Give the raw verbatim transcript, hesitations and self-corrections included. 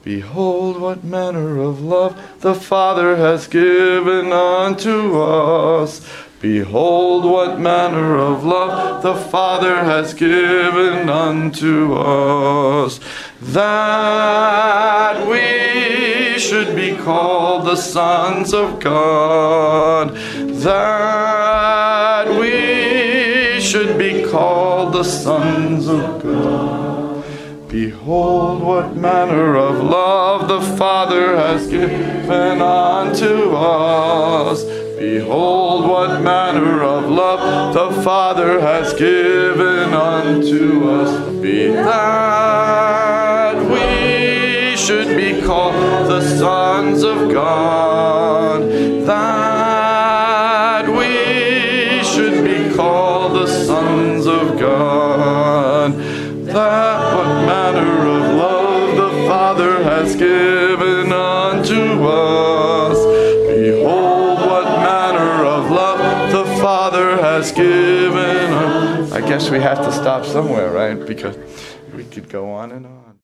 Behold, what manner of love the Father has given unto us. Behold, what manner of love the Father has given unto us, that we should be called the sons of God, that we should be called the sons of God. Behold, what manner of love the Father has given unto us. Behold, what manner of love the Father has given unto us. Be that we should be called the sons of God, that we should be called the sons of God, that what manner of love the Father has given unto us. Behold, what manner of love the Father has given us. I guess we have to stop somewhere, right? Because we could go on and on.